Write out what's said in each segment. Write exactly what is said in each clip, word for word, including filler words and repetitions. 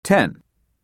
ten.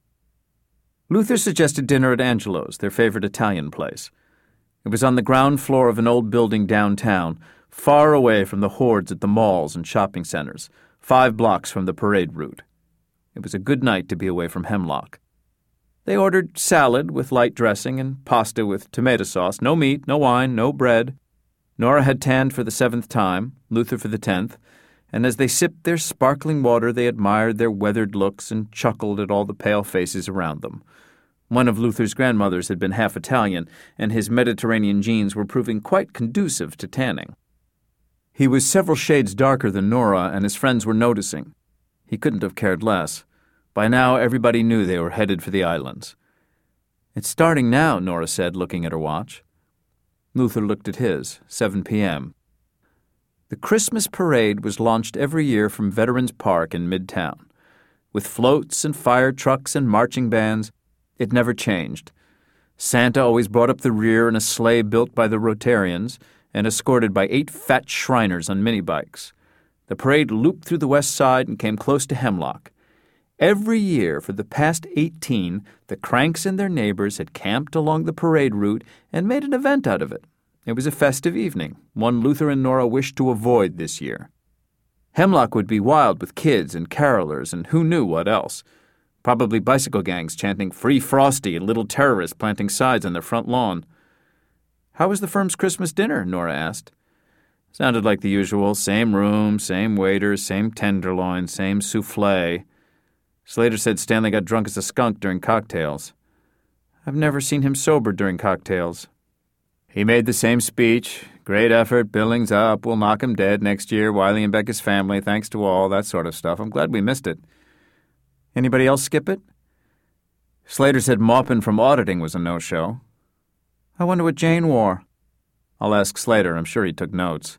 Luther suggested dinner at Angelo's, their favorite Italian place. It was on the ground floor of an old building downtown, far away from the hordes at the malls and shopping centers, five blocks from the parade route. It was a good night to be away from Hemlock. They ordered salad with light dressing and pasta with tomato sauce, no meat, no wine, no bread. Nora had tanned for the seventh time, Luther for the tenth, and as they sipped their sparkling water they admired their weathered looks and chuckled at all the pale faces around them. One of Luther's grandmothers had been half Italian, and his Mediterranean genes were proving quite conducive to tanning. He was several shades darker than Nora, and his friends were noticing. He couldn't have cared less. By now, everybody knew they were headed for the islands. "It's starting now," Nora said, looking at her watch. Luther looked at his, seven p.m. The Christmas parade was launched every year from Veterans Park in Midtown. With floats and fire trucks and marching bands, it never changed. Santa always brought up the rear in a sleigh built by the Rotarians and escorted by eight fat Shriners on mini-bikes. The parade looped through the west side and came close to Hemlock. Every year for the past eighteen, the Cranks and their neighbors had camped along the parade route and made an event out of it. It was a festive evening, one Luther and Nora wished to avoid this year. Hemlock would be wild with kids and carolers and who knew what else. Probably bicycle gangs chanting "Free Frosty" and little terrorists planting signs on their front lawn. "How was the firm's Christmas dinner?" Nora asked. Sounded like the usual, same room, same waiters, same tenderloin, same soufflé. Slater said Stanley got drunk as a skunk during cocktails. I've never seen him sober during cocktails. He made the same speech. Great effort, Billings up, we'll knock him dead next year, Wiley and Becca's family, thanks to all, that sort of stuff. I'm glad we missed it. Anybody else skip it? Slater said Maupin from auditing was a no-show. I wonder what Jane wore. I'll ask Slater, I'm sure he took notes.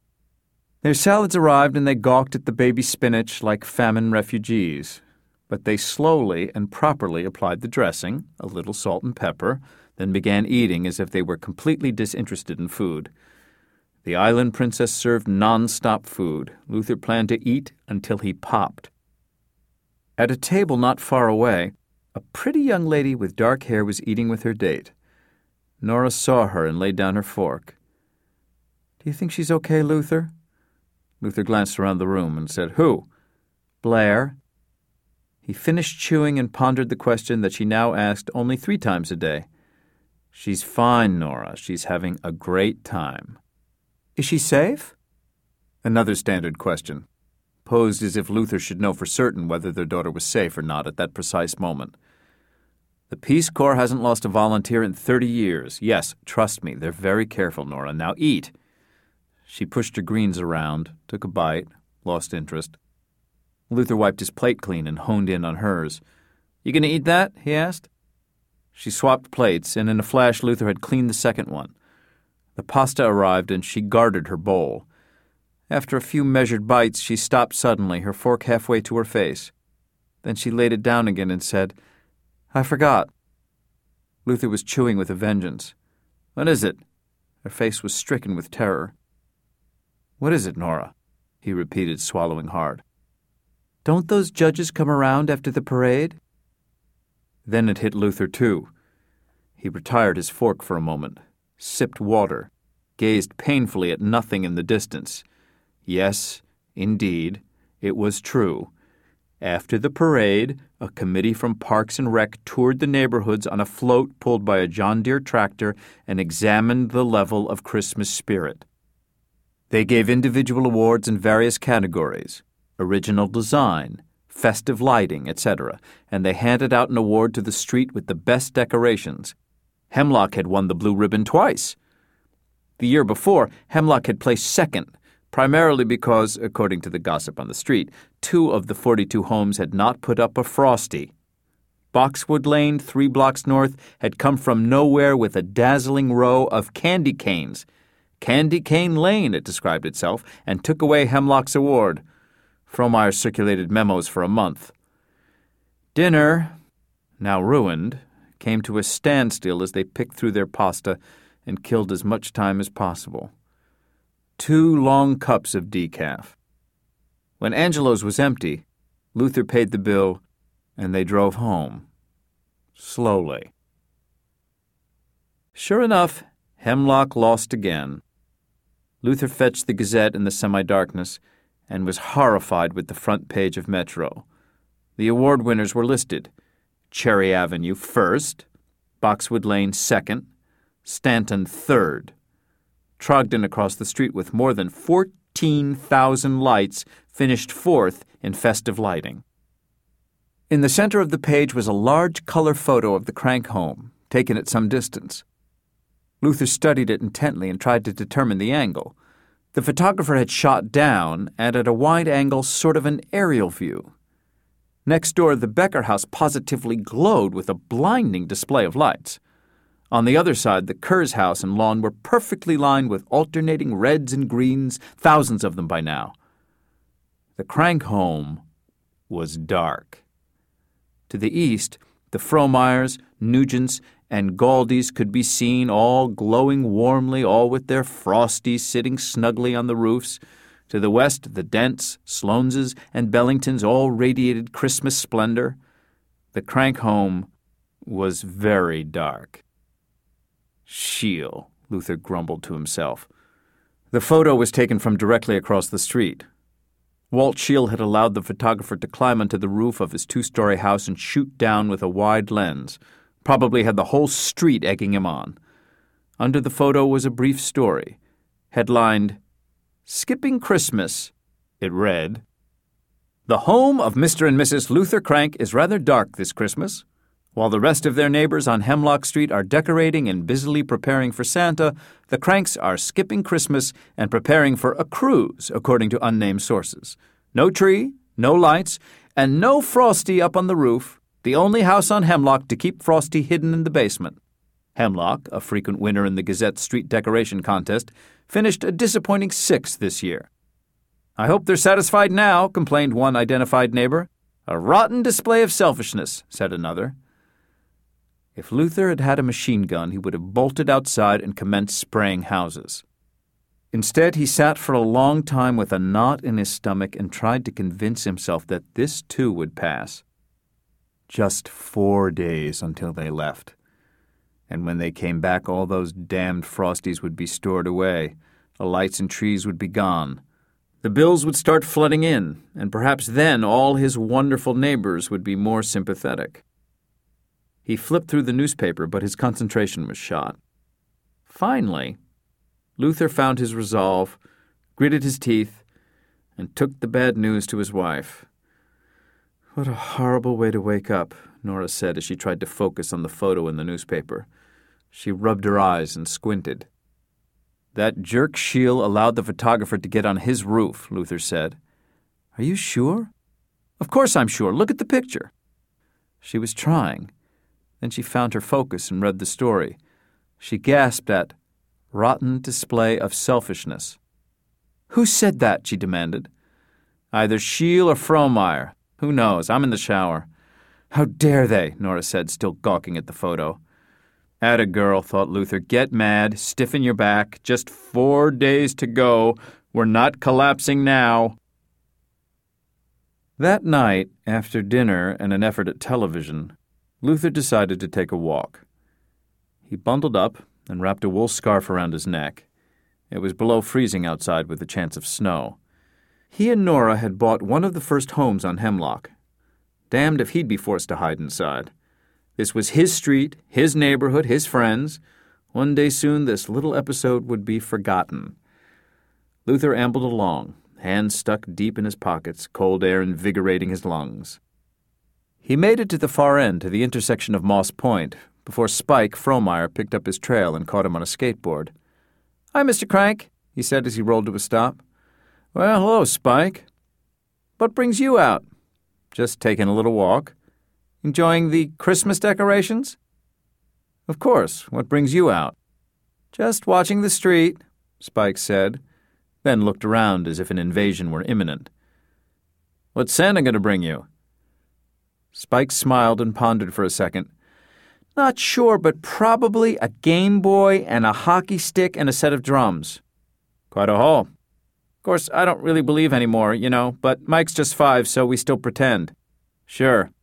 Their salads arrived and they gawked at the baby spinach like famine refugees. But they slowly and properly applied the dressing, a little salt and pepper, then began eating as if they were completely disinterested in food. The island princess served non-stop food. Luther planned to eat until he popped. At a table not far away, a pretty young lady with dark hair was eating with her date. Nora saw her and laid down her fork. Do you think she's okay, Luther? Luther glanced around the room and said, Who? Blair. He finished chewing and pondered the question that she now asked only three times a day. She's fine, Nora. She's having a great time. Is she safe? Another standard question, posed as if Luther should know for certain whether their daughter was safe or not at that precise moment. The Peace Corps hasn't lost a volunteer in thirty years. Yes, trust me, they're very careful, Nora. Now eat. She pushed her greens around, took a bite, lost interest. Luther wiped his plate clean and honed in on hers. You going to eat that? He asked. She swapped plates, and in a flash Luther had cleaned the second one. The pasta arrived, and she guarded her bowl. After a few measured bites, she stopped suddenly, her fork halfway to her face. Then she laid it down again and said, I forgot. Luther was chewing with a vengeance. What is it? Her face was stricken with terror. What is it, Nora? He repeated, swallowing hard. Don't those judges come around after the parade? Then it hit Luther, too. He retired his fork for a moment, sipped water, gazed painfully at nothing in the distance. Yes, indeed, it was true. After the parade, a committee from Parks and Rec toured the neighborhoods on a float pulled by a John Deere tractor and examined the level of Christmas spirit. They gave individual awards in various categories, original design, festive lighting, et cetera, and they handed out an award to the street with the best decorations. Hemlock had won the blue ribbon twice. The year before, Hemlock had placed second, primarily because, according to the gossip on the street, two of the forty-two homes had not put up a Frosty. Boxwood Lane, three blocks north, had come from nowhere with a dazzling row of candy canes. Candy Cane Lane, it described itself, and took away Hemlock's award. Fromeyer circulated memos for a month. Dinner, now ruined, came to a standstill as they picked through their pasta and killed as much time as possible. Two long cups of decaf. When Angelo's was empty, Luther paid the bill, and they drove home, slowly. Sure enough, Hemlock lost again. Luther fetched the Gazette in the semi-darkness and was horrified with the front page of Metro. The award winners were listed: Cherry Avenue first, Boxwood Lane second, Stanton third. Trogdon across the street with more than fourteen thousand lights finished fourth in festive lighting. In the center of the page was a large color photo of the Crank home, taken at some distance. Luther studied it intently and tried to determine the angle. The photographer had shot down and at a wide angle, sort of an aerial view. Next door, the Becker house positively glowed with a blinding display of lights. On the other side, the Kerrs house and lawn were perfectly lined with alternating reds and greens, thousands of them by now. The Crank home was dark. To the east, the Fromeyers, Nugents, and Gauldys could be seen, all glowing warmly, all with their Frosties sitting snugly on the roofs. To the west, the Dents, Sloaneses, and Bellingtons all radiated Christmas splendor. The Crank home was very dark. Shiel, Luther grumbled to himself. The photo was taken from directly across the street. Walt Shiel had allowed the photographer to climb onto the roof of his two-story house and shoot down with a wide lens. Probably had the whole street egging him on. Under the photo was a brief story, headlined, "Skipping Christmas." It read, "The home of Mister and Missus Luther Crank is rather dark this Christmas. While the rest of their neighbors on Hemlock Street are decorating and busily preparing for Santa, the Cranks are skipping Christmas and preparing for a cruise, according to unnamed sources. No tree, no lights, and no Frosty up on the roof, the only house on Hemlock to keep Frosty hidden in the basement. Hemlock, a frequent winner in the Gazette Street Decoration Contest, finished a disappointing sixth this year. I hope they're satisfied now," complained one identified neighbor. "A rotten display of selfishness," said another. If Luther had had a machine gun, he would have bolted outside and commenced spraying houses. Instead, he sat for a long time with a knot in his stomach and tried to convince himself that this too would pass. Just four days until they left. And when they came back, all those damned Frosties would be stored away. The lights and trees would be gone. The bills would start flooding in, and perhaps then all his wonderful neighbors would be more sympathetic. He flipped through the newspaper, but his concentration was shot. Finally, Luther found his resolve, gritted his teeth, and took the bad news to his wife. "What a horrible way to wake up," Nora said as she tried to focus on the photo in the newspaper. She rubbed her eyes and squinted. "That jerk Shiel allowed the photographer to get on his roof," Luther said. "Are you sure?" "Of course I'm sure. Look at the picture." She was trying. Then she found her focus and read the story. She gasped at "rotten display of selfishness." "Who said that?" she demanded. "Either Shiel or Fromeyer. Who knows? I'm in the shower." "How dare they?" Nora said, still gawking at the photo. "Atta girl," thought Luther. "Get mad, stiffen your back. Just four days to go. We're not collapsing now." That night, after dinner and an effort at television, Luther decided to take a walk. He bundled up and wrapped a wool scarf around his neck. It was below freezing outside with a chance of snow. He and Nora had bought one of the first homes on Hemlock. Damned if he'd be forced to hide inside. This was his street, his neighborhood, his friends. One day soon this little episode would be forgotten. Luther ambled along, hands stuck deep in his pockets, cold air invigorating his lungs. He made it to the far end, to the intersection of Moss Point, before Spike Fromeyer picked up his trail and caught him on a skateboard. "Hi, Mister Crank," he said as he rolled to a stop. "Well, hello, Spike. What brings you out?" "Just taking a little walk." "Enjoying the Christmas decorations?" "Of course. What brings you out?" "Just watching the street," Spike said, then looked around as if an invasion were imminent. "What's Santa going to bring you?" Spike smiled and pondered for a second. "Not sure, but probably a Game Boy and a hockey stick and a set of drums." "Quite a haul. Of course, I don't really believe anymore, you know, but Mike's just five, so we still pretend." "Sure.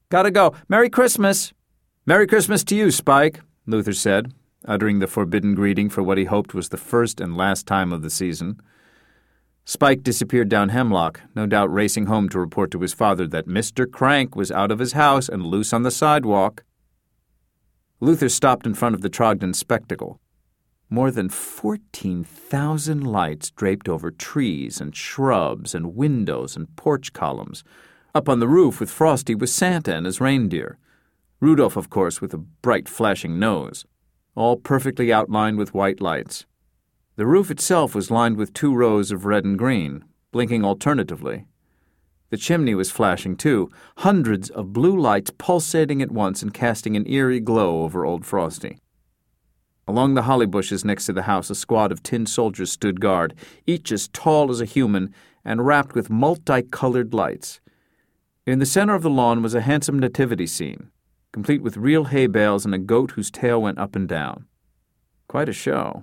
Gotta go. Merry Christmas. Merry Christmas to you, Spike, Luther said, uttering the forbidden greeting for what he hoped was the first and last time of the season. Spike disappeared down Hemlock, no doubt racing home to report to his father that Mister Crank was out of his house and loose on the sidewalk. Luther stopped in front of the Trogdon spectacle. More than fourteen thousand lights draped over trees and shrubs and windows and porch columns. Up on the roof with Frosty was Santa and his reindeer. Rudolph, of course, with a bright flashing nose, all perfectly outlined with white lights. The roof itself was lined with two rows of red and green, blinking alternatively. The chimney was flashing, too, hundreds of blue lights pulsating at once and casting an eerie glow over old Frosty. Along the holly bushes next to the house, a squad of tin soldiers stood guard, each as tall as a human and wrapped with multicolored lights. In the center of the lawn was a handsome nativity scene, complete with real hay bales and a goat whose tail went up and down. Quite a show.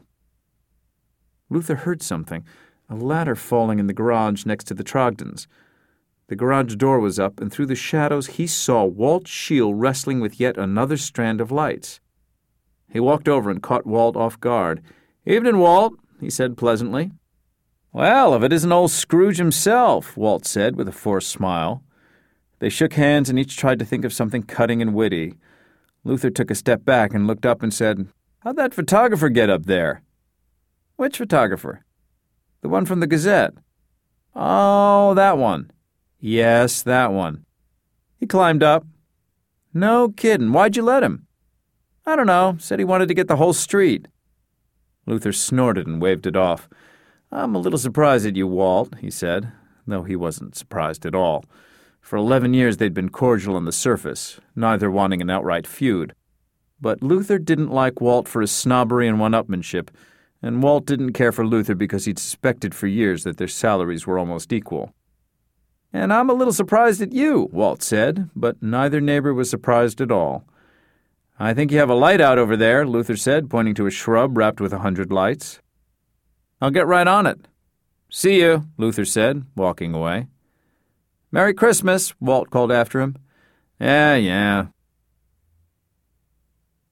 Luther heard something, a ladder falling in the garage next to the Trogdons. The garage door was up, and through the shadows he saw Walt Scheel wrestling with yet another strand of lights. He walked over and caught Walt off guard. "Evening, Walt," he said pleasantly. "Well, if it isn't old Scrooge himself," Walt said with a forced smile. They shook hands and each tried to think of something cutting and witty. Luther took a step back and looked up and said, "How'd that photographer get up there?" "Which photographer?" "The one from the Gazette." "Oh, that one." "Yes, that one." "He climbed up." "No kiddin'. Why'd you let him?" "I don't know. Said he wanted to get the whole street." Luther snorted and waved it off. "I'm a little surprised at you, Walt," he said, though he wasn't surprised at all. For eleven years they'd been cordial on the surface, neither wanting an outright feud. But Luther didn't like Walt for his snobbery and one-upmanship, and Walt didn't care for Luther because he'd suspected for years that their salaries were almost equal. "And I'm a little surprised at you," Walt said, but neither neighbor was surprised at all. "I think you have a light out over there," Luther said, pointing to a shrub wrapped with a hundred lights. "I'll get right on it." "See you," Luther said, walking away. "Merry Christmas," Walt called after him. "Yeah, yeah,"